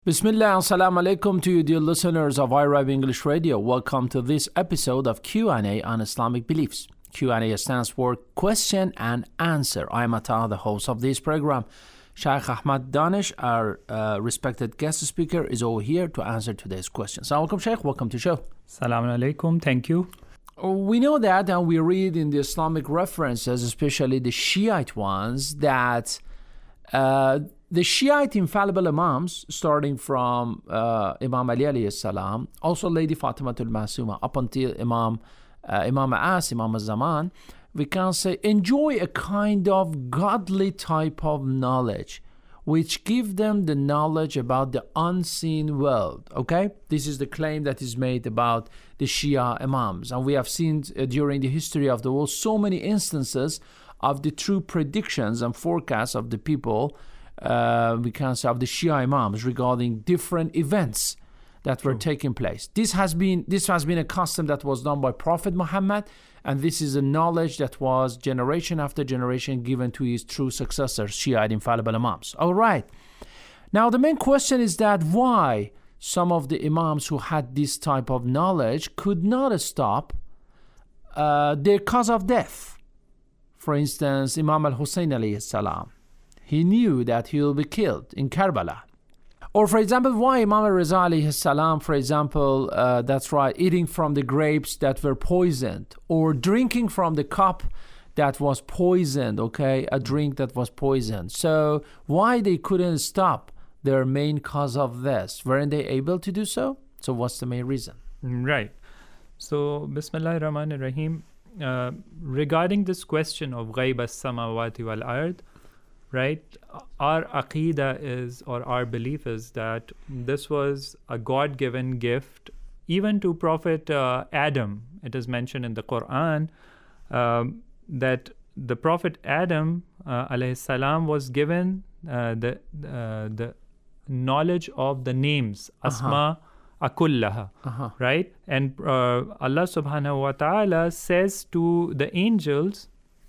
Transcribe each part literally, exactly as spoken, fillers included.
Bismillah and salam alaikum to you, dear listeners of iRive English Radio. Welcome to this episode of Q and A on Islamic beliefs. Q and A stands for Question and Answer. I am Ata, the host of this program. Shaykh Ahmad Danish, our uh, respected guest speaker, is over here to answer today's questions. Assalamu alaikum, Shaykh. Welcome to the show. Salam alaikum. Thank you. We know that, and we read in the Islamic references, especially the Shiite ones, that uh, the Shiite infallible Imams, starting from uh, Imam Ali alayhi salam, also Lady Fatimatul Masuma, up until Imam uh, Imam As, Imam al-Zaman, we can say enjoy a kind of godly type of knowledge, which give them the knowledge about the unseen world. Okay, this is the claim that is made about the Shia Imams, and we have seen uh, during the history of the world so many instances of the true predictions and forecasts of the people. Uh, we can say of the Shia Imams regarding different events that were True. taking place. This has been this has been a custom that was done by Prophet Muhammad, and this is a knowledge that was generation after generation given to his true successors, Shiite infallible Imams. All right. Now the main question is that why some of the Imams who had this type of knowledge could not stop uh, their cause of death. For instance, Imam al-Hussein alayhi salam. He knew that he will be killed in Karbala. Or for example, why Imam al-Riza alayhi salam, for example, uh, that's right, eating from the grapes that were poisoned, or drinking from the cup that was poisoned, okay, a drink that was poisoned. So why they couldn't stop their main cause of this? Weren't they able to do so? So what's the main reason? Right. So, Bismillahir Rahmanir Rahim, uh, regarding this question of Ghaib as-samawati wal-ard, right, our aqidah is, or our belief is that this was a God-given gift even to Prophet uh, Adam. It is mentioned in the Quran um, that the Prophet Adam uh, alayhi salam was given uh, the uh, the knowledge of the names, asma uh-huh. akullaha, uh-huh. right? And uh, Allah subhanahu wa ta'ala says to the angels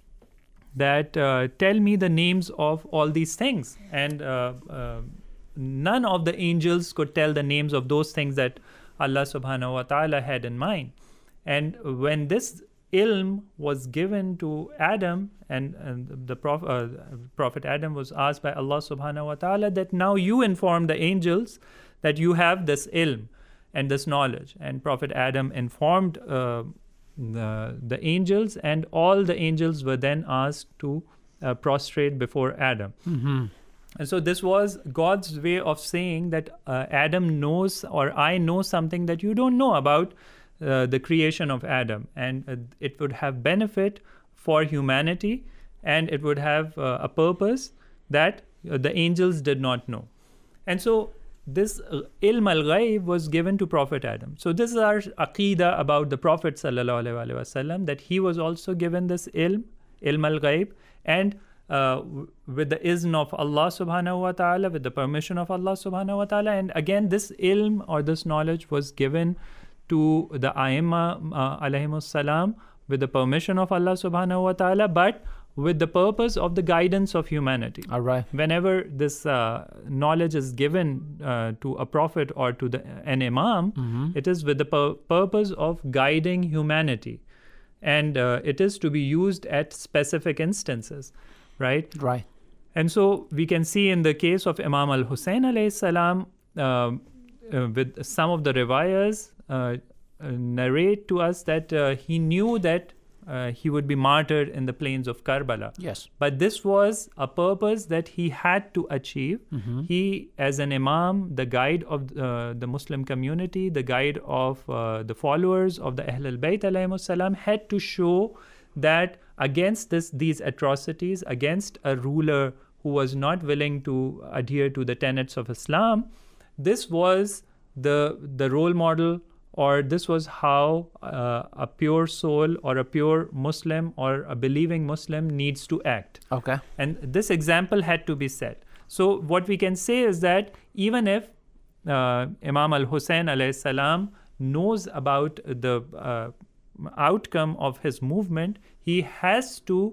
that uh, tell me the names of all these things, and uh, uh, none of the angels could tell the names of those things that Allah subhanahu wa ta'ala had in mind. And when this ilm was given to Adam, and, and the Prophet, uh, Prophet Adam was asked by Allah subhanahu wa ta'ala that now you inform the angels that you have this ilm and this knowledge. And Prophet Adam informed uh, The, the angels, and all the angels were then asked to uh, prostrate before Adam. Mm-hmm. And so this was God's way of saying that uh, Adam knows, or I know something that you don't know about uh, the creation of Adam. And uh, it would have benefit for humanity, and it would have uh, a purpose that uh, the angels did not know. And so this uh, ilm al-ghaib was given to Prophet Adam. So this is our aqidah about the Prophet sallallahu alaihi wasallam, that he was also given this ilm, ilm al-ghaib, and uh, with the izn of Allah subhanahu wa ta'ala, with the permission of Allah subhanahu wa ta'ala. And again, this ilm or this knowledge was given to the A'imma uh, alayhimus salam with the permission of Allah subhanahu wa ta'ala, but with the purpose of the guidance of humanity. All right. Whenever this uh, knowledge is given uh, to a prophet or to the, an imam, mm-hmm. it is with the pur- purpose of guiding humanity. And uh, it is to be used at specific instances, right? Right. And so we can see in the case of Imam al-Hussein alayhi salam, uh, uh, with some of the riwayas uh, uh, narrate to us that uh, he knew that Uh, he would be martyred in the plains of Karbala. Yes. But this was a purpose that he had to achieve. Mm-hmm. He, as an imam, the guide of uh, the Muslim community, the guide of uh, the followers of the Ahl al-Bayt alayhimus salam, had to show that against this, these atrocities, against a ruler who was not willing to adhere to the tenets of Islam, this was the, the role model, or this was how uh, a pure soul or a pure Muslim or a believing Muslim needs to act. Okay. And this example had to be set. So what we can say is that even if uh, Imam al-Hussein alayhi salam knows about the uh, outcome of his movement, he has to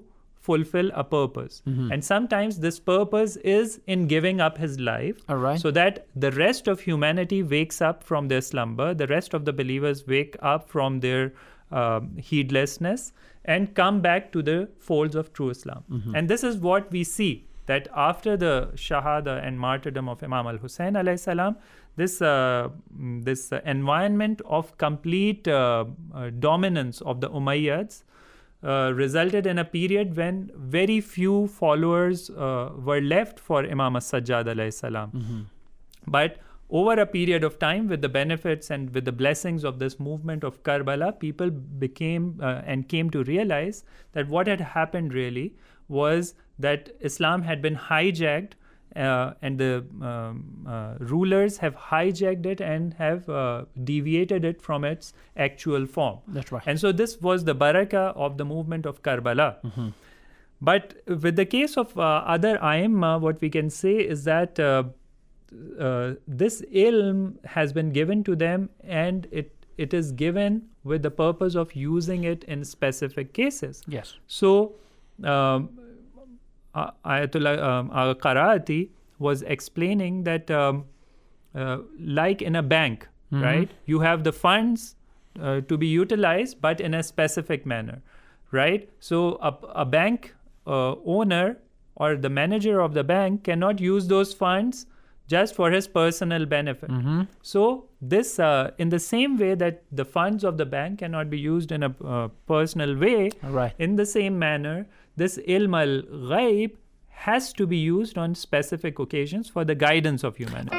fulfill a purpose. Mm-hmm. And sometimes this purpose is in giving up his life, All right. so that the rest of humanity wakes up from their slumber, the rest of the believers wake up from their uh, heedlessness and come back to the folds of true Islam. Mm-hmm. And this is what we see, that after the Shahada and martyrdom of Imam al-Hussein alayhi salam, this, uh, this uh, environment of complete uh, uh, dominance of the Umayyads Uh, resulted in a period when very few followers uh, were left for Imam as-Sajjad alayhi salam. Mm-hmm. But over a period of time, with the benefits and with the blessings of this movement of Karbala, people became uh, and came to realize that what had happened really was that Islam had been hijacked, uh, and the um, uh, rulers have hijacked it and have uh, deviated it from its actual form. That's right. And so this was the barakah of the movement of Karbala. Mm-hmm. But with the case of uh, other Aimma, what we can say is that uh, uh, this ilm has been given to them, and it it is given with the purpose of using it in specific cases. Yes. So um, Uh, Ayatollah um, al-Qaraati was explaining that um, uh, like in a bank, mm-hmm. right, you have the funds uh, to be utilized, but in a specific manner, right? So a, a bank uh, owner or the manager of the bank cannot use those funds just for his personal benefit. Mm-hmm. So this, uh, in the same way that the funds of the bank cannot be used in a uh, personal way, right. in the same manner, this ilm al-ghaib has to be used on specific occasions for the guidance of humanity.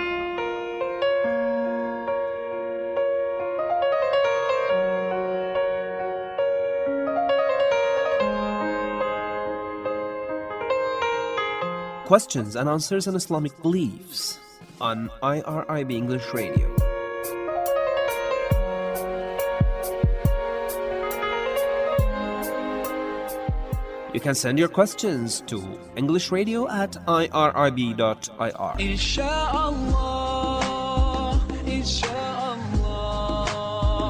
Questions and answers on Islamic beliefs on I R I B English Radio. You can send your questions to englishradio at I R I B dot I R. Inshallah, inshallah,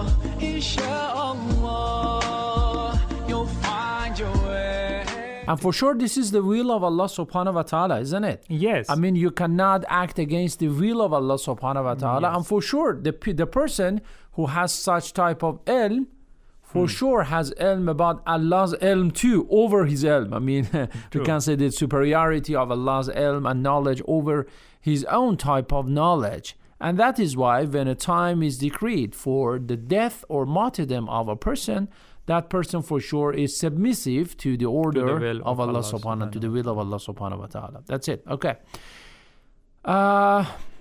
inshallah, you'll find your way. And for sure, this is the will of Allah subhanahu wa ta'ala, isn't it? Yes. I mean, you cannot act against the will of Allah subhanahu wa ta'ala. Yes. And for sure, the, the person who has such type of ilm, for hmm. sure has ilm about Allah's ilm too, over his ilm. I mean, we can say the superiority of Allah's ilm and knowledge over his own type of knowledge. And that is why when a time is decreed for the death or martyrdom of a person, that person for sure is submissive to the order to the will of, of Allah, Allah subhanahu, subhanahu to the will of Allah subhanahu wa ta'ala. That's it. Okay. Uh,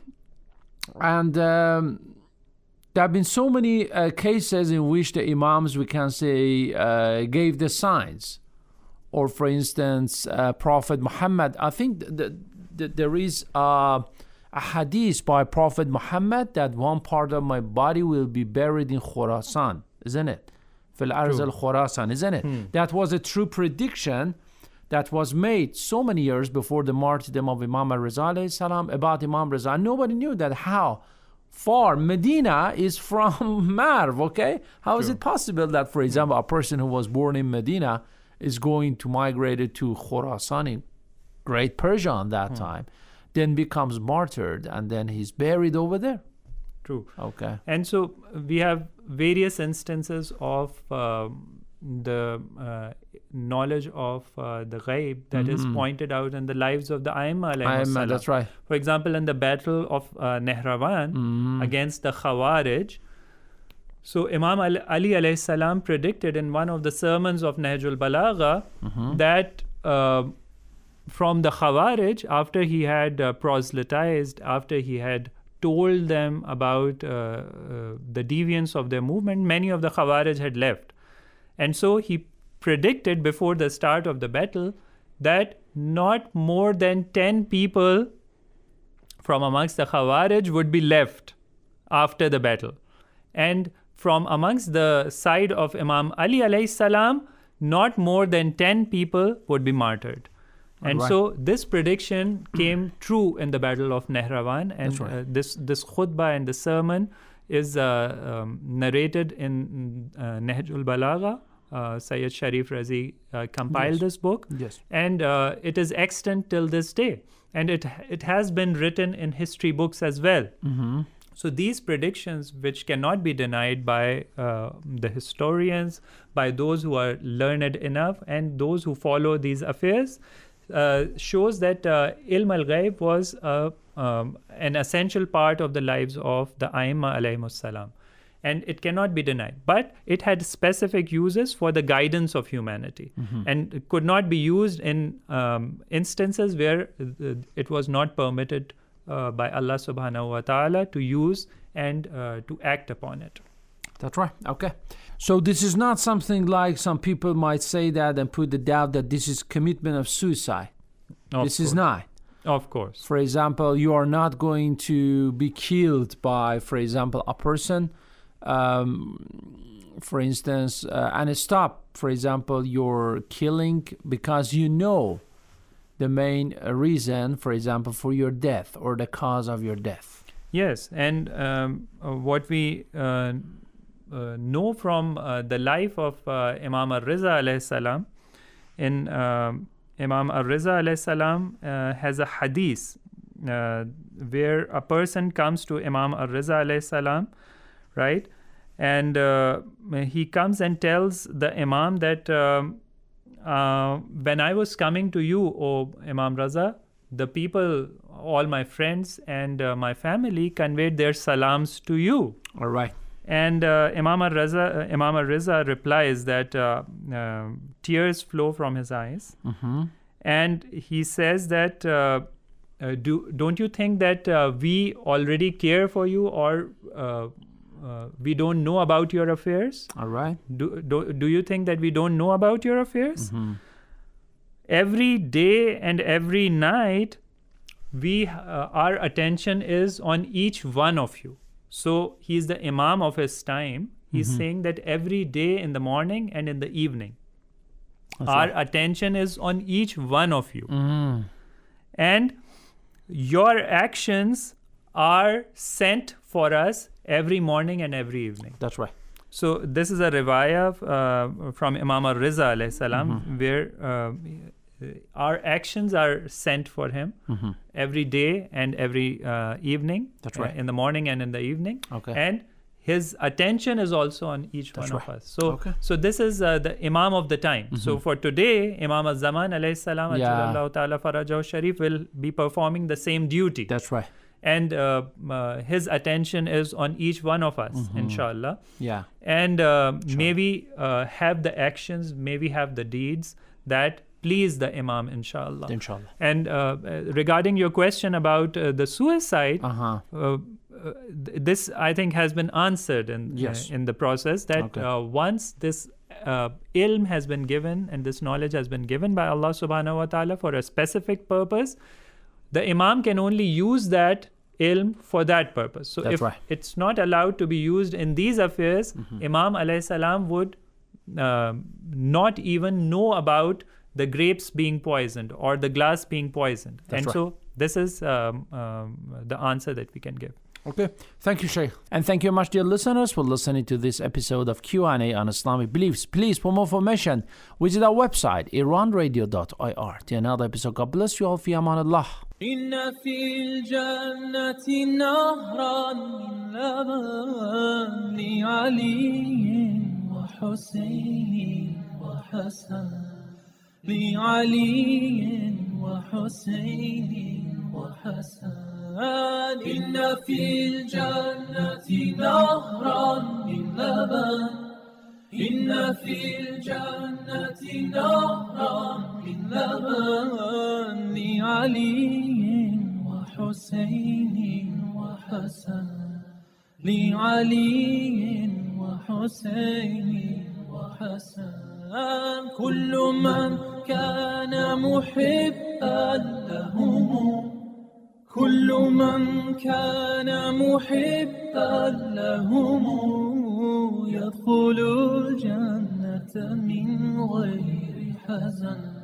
and um, there have been so many uh, cases in which the imams, we can say, uh, gave the signs. Or for instance, uh, Prophet Muhammad, I think th- th- th- there is uh, a hadith by Prophet Muhammad that one part of my body will be buried in Khurasan, isn't it? Fil Arz al Khurasan, isn't it? Hmm. That was a true prediction that was made so many years before the martyrdom of Imam al-Riza alayhi salam about Imam Riza. And nobody knew that how far Medina is from Marv, okay? How True. Is it possible that, for example, a person who was born in Medina is going to migrate to Khurasan in Great Persia on that hmm. time, then becomes martyred, and then he's buried over there? True. Okay. And so we have various instances of uh, the uh, knowledge of uh, the ghaib that mm-hmm. is pointed out in the lives of the Aimma alayhi salam. That's right. For example, in the battle of uh, Nehrawan mm-hmm. against the Khawarij, so Imam Ali, Ali alayhi salam predicted in one of the sermons of Nahjul Balagha mm-hmm. that uh, from the Khawarij, after he had uh, proselytized, after he had told them about uh, uh, the deviance of their movement, many of the Khawarij had left. And so he predicted before the start of the battle that not more than ten people from amongst the Khawarij would be left after the battle. And from amongst the side of Imam Ali alayhi salam, not more than ten people would be martyred. And right. so this prediction came true in the Battle of Nehrawan, and right. uh, this this khutbah and the sermon is uh, um, narrated in uh, Nahjul Balagha uh, Sayyid Sharif Razi uh, compiled Yes. this book. Yes. And uh, it is extant till this day. And it it has been written in history books as well. Mm-hmm. So these predictions, which cannot be denied by uh, the historians, by those who are learned enough, and those who follow these affairs, uh, shows that uh, ilm al-ghaib was uh, um, an essential part of the lives of the Aimma alayhimus salam. And it cannot be denied. But it had specific uses for the guidance of humanity, Mm-hmm. and it could not be used in um, instances where uh, it was not permitted uh, by Allah subhanahu wa ta'ala to use and uh, to act upon it. That's right. Okay. So this is not something like some people might say that and put the doubt that this is commitment of suicide. Of this is course. not. Of course. For example, you are not going to be killed by, for example, a person, um, for instance, uh, and stop, for example, your killing because you know the main uh, reason, for example, for your death or the cause of your death. Yes, and um, uh, what we uh, uh, know from uh, the life of uh, Imam al-Riza alayhi salam, in um, Imam al-Riza alayhi salam uh, has a hadith uh, where a person comes to Imam al-Riza alayhi salam, right? And uh, he comes and tells the Imam that um, uh, when I was coming to you, O Imam Raza, the people, all my friends and uh, my family conveyed their salams to you. All right. And uh, Imam al-Raza, uh, Imam al-Riza replies that uh, uh, tears flow from his eyes. Mm-hmm. And he says that, uh, uh, do, don't you think that uh, we already care for you, or uh, uh, we don't know about your affairs? All right. Do, do, do you think that we don't know about your affairs? Mm-hmm. Every day and every night, we uh, our attention is on each one of you. So he's the Imam of his time. He's Mm-hmm. saying that every day in the morning and in the evening, That's our right. attention is on each one of you. Mm-hmm. And your actions are sent for us every morning and every evening. That's right. So this is a riwayah uh, from Imam al-Riza alayhi salam, Mm-hmm. where uh, our actions are sent for him Mm-hmm. every day and every uh, evening. That's uh, right. in the morning and in the evening. Okay. And his attention is also on each That's one right. of us. So, Okay. so this is uh, the Imam of the time. So for today, Imam al-Zaman alayhi salam, Yeah. Ajjalallahu ta'ala farajahu sharif, will be performing the same duty. That's right. And uh, uh, his attention is on each one of us, Mm-hmm. inshallah. Yeah. And uh, maybe uh, have the actions, maybe have the deeds that please the Imam, inshallah. Inshallah. And uh, uh, regarding your question about uh, the suicide, Uh-huh. uh, uh, th- this I think has been answered in Yes. uh, in the process that Okay. uh, once this uh, ilm has been given and this knowledge has been given by Allah subhanahu wa ta'ala for a specific purpose, the Imam can only use that ilm for that purpose. So That's if right. it's not allowed to be used in these affairs, Imam alayhi salam would uh, not even know about the grapes being poisoned or the glass being poisoned. That's and right. so this is um, um, the answer that we can give. Okay. Thank you, Sheikh. And thank you much, dear listeners, for listening to this episode of Q and A on Islamic beliefs. Please, for more information, visit our website, iran radio dot I R. Till another episode, God bless you all. Fi amanillah. إن في الجنة نهرا من لبن لعلي وحسين وحسن لعلي وحسين وحسن إن في الجنة نهرا من لبن إن في الجنة نهرا من لبن لعلي وحسين وحسن لعلي وحسين وحسن كل من كان محبا لهم كل من كان محبا لهم يدخل الجنة من غير حزن